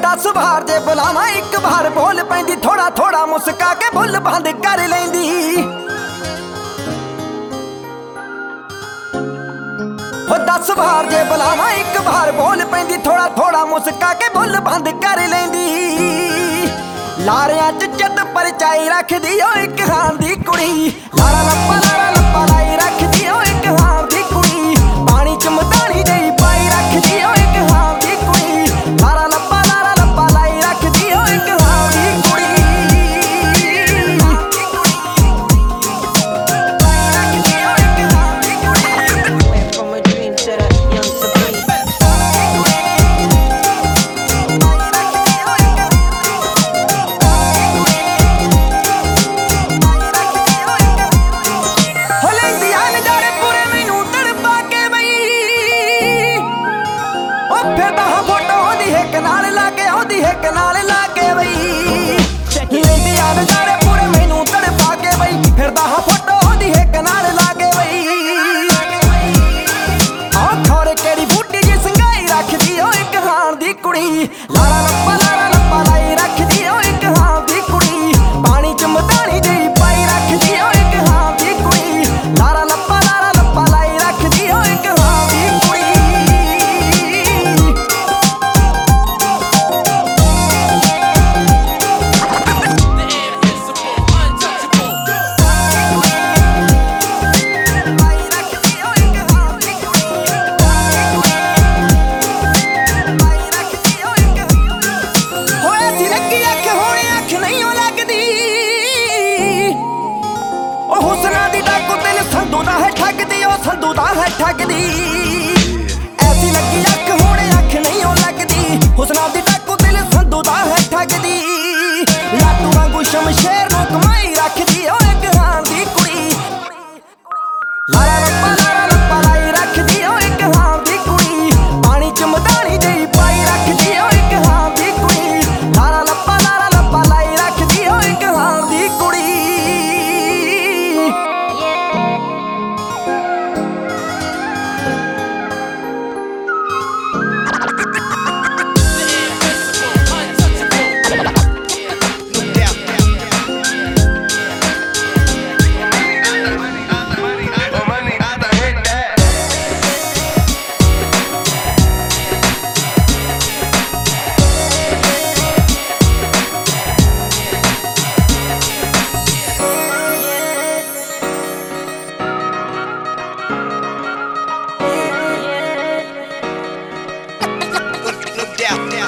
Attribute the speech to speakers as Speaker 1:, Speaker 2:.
Speaker 1: 10 ਵਾਰ ਜੇ ਬੁਲਾਵਾਂ ਇੱਕ ਵਾਰ ਬੋਲ ਪੈਂਦੀ, ਥੋੜਾ ਥੋੜਾ ਮੁਸਕਾ ਕੇ ਬੁੱਲ ਬੰਦ ਕਰ ਲੈਂਦੀ। ਹੋ 10 ਵਾਰ ਜੇ ਬੁਲਾਵਾਂ ਇੱਕ ਵਾਰ ਬੋਲ ਪੈਂਦੀ, ਥੋੜਾ ਥੋੜਾ ਮੁਸਕਾ ਕੇ ਬੁੱਲ ਬੰਦ ਕਰ ਲੈਂਦੀ। ਲਾਰਿਆਂ ਚ ਜਦ ਪਰਚਾਈ ਰੱਖਦੀ ਓ ਇੱਕ ਹਾਂ ਦੀ ਕੁੜੀ, ਲਾਰਾ ਲੱਪਾ ਲਾਈ ਰੱਖਦੀ ਓ ਇੱਕ ਹਾਂ ਦੀ ਕੁੜੀ। ਪਾਣੀ ਚ ਮਧਾਣੀ ਜਿਹੀ ਪਾਈ ਰੱਖਦੀ ਓ ਇੱਕ ਹਾਂ ਦੀ ਕੁੜੀ, ਲਾਰਾ ਲੱਪਾ ਲਾਈ ਰੱਖਦੀ ਓ ਇੱਕ ਹਾਂ ਦੀ ਕੁੜੀ। ਫਿਰਦਾ ਹਾਂ ਫੋਟੋ ਉਹਦੀ ਹਿੱਕ ਨਾਲ ਲਾ ਕੇ, ਉਹਦੀ ਹਿੱਕ ਨਾਲ ਲਾ ਕੇ ਬਈ। ਲੈਂਦੀ ਆ ਨਜ਼ਾਰੇ ਪੂਰੇ ਮੈਨੂੰ ਤੜਪਾ ਕੇ ਬਈ, ਫਿਰਦਾ ਹਾਂ ਫੋਟੋ ਉਹਦੀ ਹਿੱਕ ਨਾਲ ਲਾ ਕੇ ਬਈ। ਆਹ ਖੌਰੇ ਕਿਹੜੀ ਬੂਟੀ ਜੀ ਸੰਘਾਈ ਰੱਖਦੀ ਓ ਇੱਕ ਹਾਂ ਦੀ ਕੁੜੀ, ਲਾਰਾ ਲੱਪਾ ਲਾਈ ਰੱਖਦੀ ਓ ਇੱਕ ਹਾਂ ਦੀ ਕੁੜੀ। ਪਾਣੀ ਚ ਮਧਾਣੀ ਜਿਹੀ ਪਾਈ ਰੱਖਦੀ ਓ ਇੱਕ ਹਾਂ ਦੀ ਕੁੜੀ, ਲਾਰਾ ਲੱਪਾ ਲਾਈ ਰੱਖਦੀ ਓ ਇੱਕ ਹਾਂ ਦੀ ਕੁੜੀ। ਹੁਸਨਾ ਦੀ ਡਾਕੂ ਦਿਲ ਸੰਧੂ ਦਾ ਹੈ ਠੱਗਦੀ, ਉਹ ਸੰਧੂ ਦਾ ਹੈ ਠੱਗਦੀ। ਐਸੀ ਲੱਗੀ ਅੱਖ ਹੁਣ ਅੱਖ ਨਹੀਂ ਉਹ ਲੱਗਦੀ, ਹੁਸਨਾ ਦੀ ਡਾਕੂ ਦਿਲ ਸੰਧੂ ਦਾ ਹੈ ਠੱਗਦੀ। ਲਾਟੂ ਵਾਂਗੂ ਸ਼ਮਸ਼ੇਰ ਨੂੰ ਕਮਾਈ ਰੱਖਦੀ ਓ ਇੱਕ ਹਾਂ ਦੀ ਕੁੜੀ, ਲਾਰਾ ਲੱਪਾ ਲਾਈ ਰੱਖਦੀ ਓ ਇੱਕ ਹਾਂ ਦੀ ਕੁੜੀ। ਪਾਣੀ ਚ ਮਧਾਣੀ ਜਿਹੀ ਪਾਈ ਰੱਖਦੀ ਓ ਇੱਕ ਹਾਂ ਦੀ ਕੁੜੀ, ਲਾਰਾ ਲੱਪਾ ਲਾਈ ਰੱਖਦੀ ਓ ਇੱਕ ਹਾਂ ਦੀ ਕੁੜੀ।
Speaker 2: Yeah.